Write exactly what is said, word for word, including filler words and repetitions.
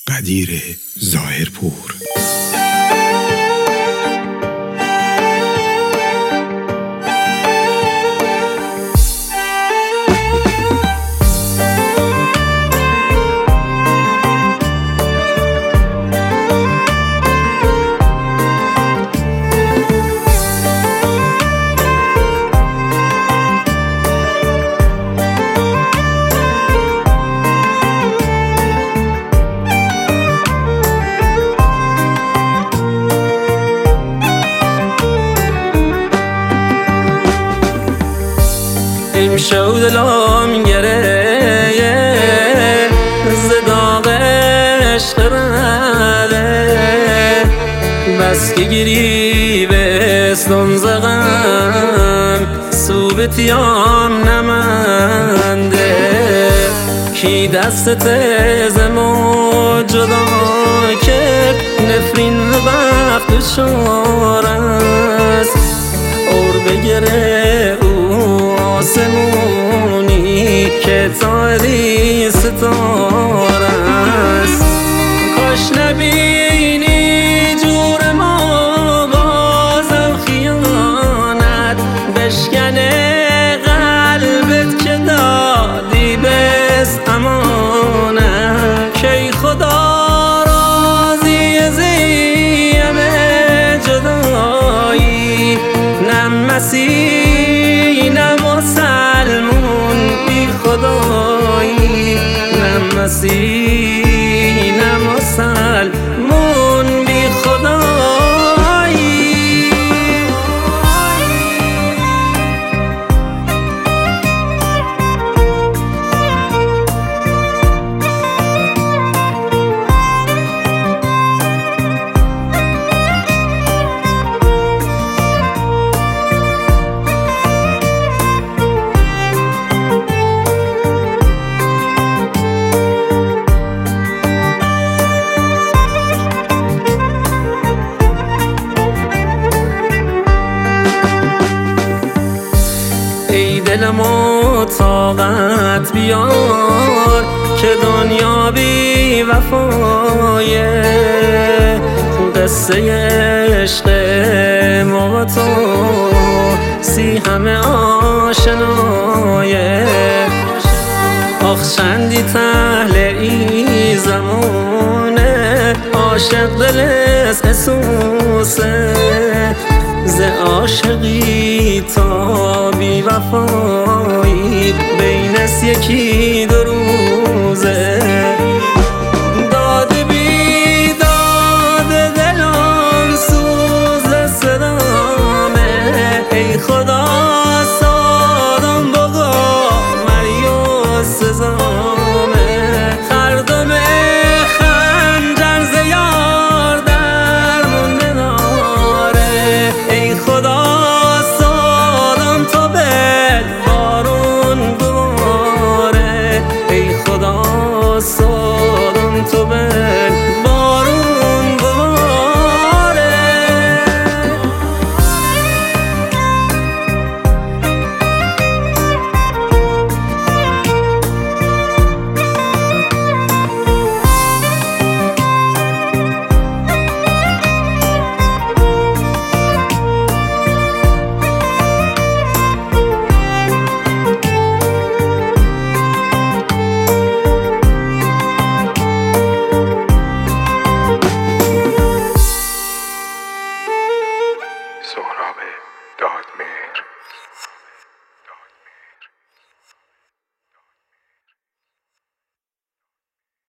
قدیر ظاهرپور. امشو دلم گره ز داغ عشق رده، بس که گیری بستم ز غم سوبتیام نمنده. کی دست تزمو جدا کرد نفرین بخت چار است، اور بگره آسمونی که تاری ستاره است. کاش نبینی جور ما بازم خیانت بشکنه قلبت که دادی بست امانت. کی خدا راضی زیم جدایی، نه مسیح نه مسلمون بی خدایی، نه مسیح نه مسلمون بی خدایی. دلمو طاقت بیار که دنیا بی وفایه، قصه عشق ما تو سی همه آشنایه. آخ چندی تهل ای زمانه، عاشق دل اسوسه، ز عاشقی تا بی وفایی بینست یکی دو روزه. داد بی داد دلم سوز صدامه، ای خدا سادم بگو مریو سزامه. خردم خنجر زیار در مونده داره، ای خدا سادم تو بد بارون بباره، ای خدا سادم تو بد بارون بباره. سهراب داد